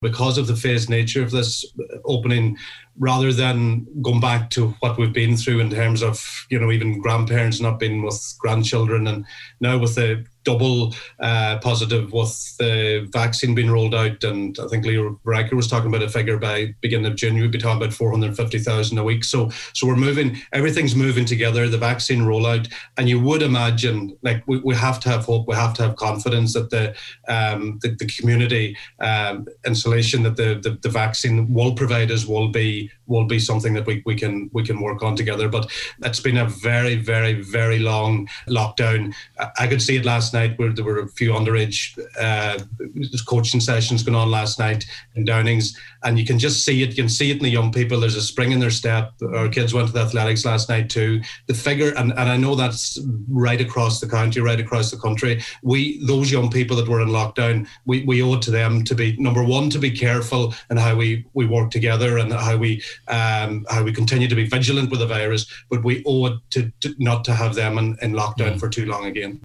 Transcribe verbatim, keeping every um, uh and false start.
because of the phased nature of this opening, rather than going back to what we've been through in terms of, you know, even grandparents not being with grandchildren, and now with the double uh, positive with the vaccine being rolled out, and I think Leo Varadkar was talking about a figure by beginning of June, we'd be talking about four hundred fifty thousand a week. So so we're moving, everything's moving together, the vaccine rollout, and you would imagine, like, we, we have to have hope, we have to have confidence that the um, the, the community um, insulation that the, the, the vaccine will provide us will be will be something that we, we can we can work on together. But it's been a very, very, very long lockdown. I could see it last night where there were a few underage uh, coaching sessions going on last night in Downings, and you can just see it. You can see it in the young people. There's a spring in their step. Our kids went to the athletics last night too. The figure, and, and I know that's right across the county, right across the country. We, those young people that were in lockdown, we, we owe it to them to be, number one, to be careful in how we, we work together and how we um, how we continue to be vigilant with the virus, but we owe it to, to not to have them in, in lockdown mm. for too long again.